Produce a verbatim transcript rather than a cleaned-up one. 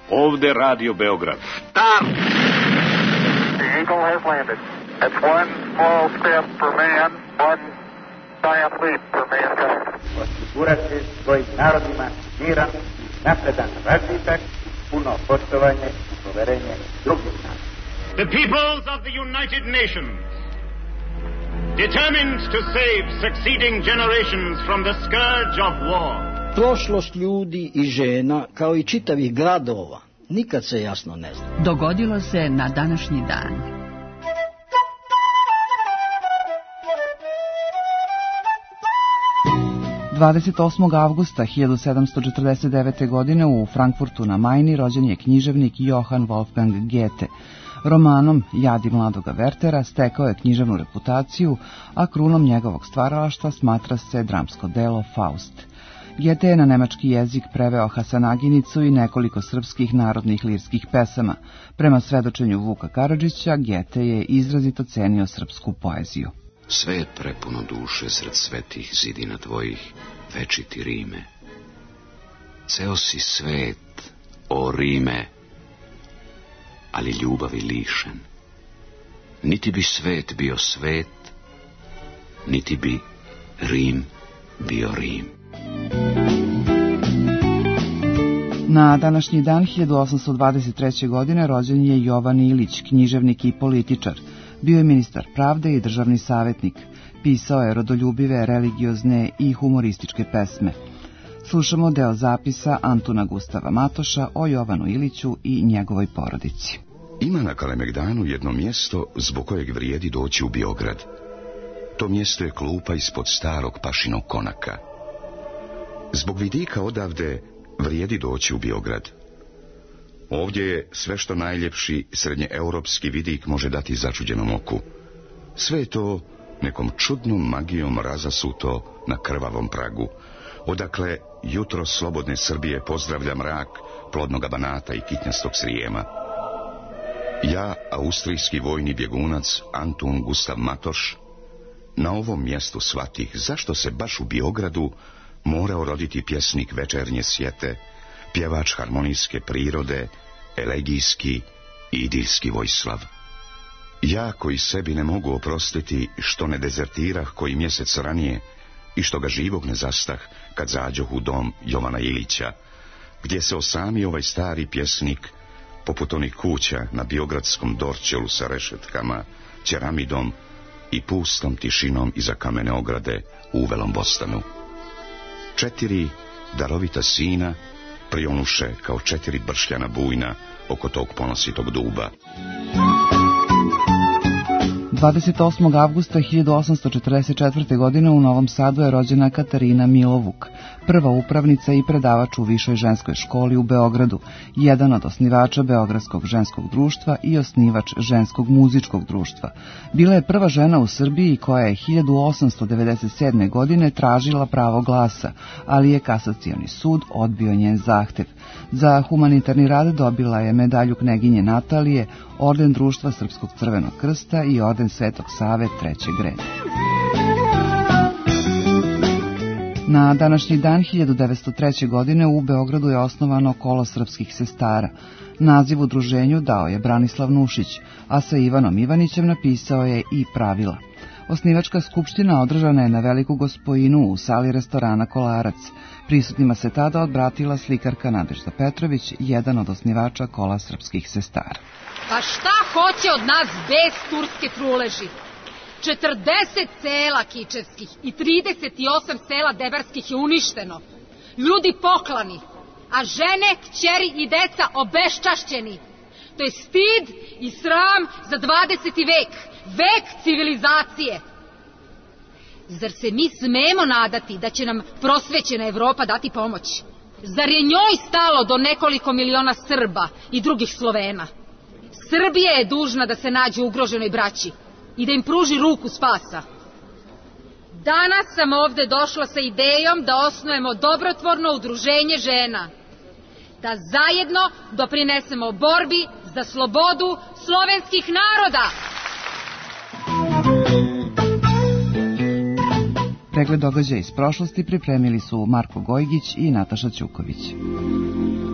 Ovde Radio Beograd. Start! The Eagle has landed. That's one small step for man, one giant leap for mankind. Osigurati svojim narodima miran i napredan razvitak, puno poštovanje i poverenje drugih naroda. The peoples of the United Nations, determined to save succeeding generations from the scourge of war. Prošlost ljudi i žena, kao i čitavih gradova, nikad se jasno ne zna. Dogodilo se na današnji dan. dvadeset osmog avgusta hiljadu sedamsto četrdeset devete. godine u Frankfurtu na Majni rođen je književnik Johann Wolfgang Goethe. Romanom Jadi mladoga Wertera stekao je književnu reputaciju, a krunom njegovog stvaralaštva smatra se dramsko delo Faust. Goethe je na nemački jezik preveo Hasanaginicu i nekoliko srpskih narodnih lirskih pesama. Prema svedočenju Vuka Karadžića, Goethe je izrazito cenio srpsku poeziju. Svet prepuno duše sred svetih zidina tvojih, večiti Rime. Ceo si svet, o Rime, ali ljubavi lišen. Niti bi svet bio svet, niti bi Rim bio Rim. Na današnji dan hiljadu osamsto dvadeset treće. godine rođen je Jovan Ilić, književnik i političar. Bio je ministar pravde i državni savjetnik. Pisao je rodoljubive, religiozne i humorističke pesme. Slušamo deo zapisa Antuna Gustava Matoša o Jovanu Iliću i njegovoj porodici. Ima na Kalemegdanu jedno mjesto zbog kojeg vrijedi doći u Beograd. To mjesto je klupa ispod starog pašinog konaka. Zbog vidika odavde vrijedi doći u Beograd. Ovdje je sve što najljepši srednjeeuropski vidik može dati začuđenom oku. Sve je to nekom čudnom magijom razasuto na krvavom pragu, odakle jutro slobodne Srbije pozdravlja mrak plodnoga Banata i kitnjastog Srijema. Ja, austrijski vojni bjegunac Antun Gustav Matoš, na ovom mjestu shvatih zašto se baš u Beogradu morao roditi pjesnik večernje sjete, pjevač harmonijske prirode, elegijski i idilski Vojslav. Ja koji sebi ne mogu oprostiti što ne dezertirah koji mjesec ranije i što ga živog ne zastah kad zađoh u dom Jovana Ilića, gdje se osami ovaj stari pjesnik, poput onih kuća na biogradskom Dorćolu sa rešetkama, ceramidom i pustom tišinom iza kamene ograde u uvelom Bostanu. Četiri darovita sina prionuše kao četiri bršljana bujna oko tog ponositog duba. dvadeset osmog avgusta hiljadu osamsto četrdeset četvrte. godine u Novom Sadu je rođena Katarina Milovuk, prva upravnica i predavač u Višoj ženskoj školi u Beogradu, jedan od osnivača Beogradskog ženskog društva i osnivač Ženskog muzičkog društva. Bila je prva žena u Srbiji koja je hiljadu osamsto devedeset sedme. godine tražila pravo glasa, ali je Kasacioni sud odbio njen zahtev. Za humanitarni rad dobila je medalju kneginje Natalije, orden Društva Srpskog crvenog krsta i orden Svetog Save trećeg reda. Na današnji dan hiljadu devetsto treće. godine u Beogradu je osnovano Kolo srpskih sestara. Naziv udruženju dao je Branislav Nušić, a sa Ivanom Ivanićem napisao je i pravila. Osnivačka skupština održana je na Veliku Gospojinu u sali restorana Kolarac. Prisutnima se tada odbratila slikarka Nadežda Petrović, jedan od osnivača Kola srpskih sestara. Pa šta hoće od nas bez turske truleži? četrdeset sela kičevskih i trideset osam sela debarskih je uništeno. Ljudi poklani, a žene, kćeri i deca obeščašćeni. To je stid i sram za dvadeseti vek, vek civilizacije. Zar se mi smemo nadati da će nam prosvećena Evropa dati pomoć? Zar je njoj stalo do nekoliko miliona Srba i drugih Slovena? Srbija je dužna da se nađe ugroženoj braći i da im pruži ruku spasa. Danas sam ovde došla sa idejom da osnujemo dobrotvorno udruženje žena. Da zajedno doprinesemo borbi za slobodu slovenskih naroda. Pregled događaja iz prošlosti pripremili su Marko Gojgić i Nataša Ćuković.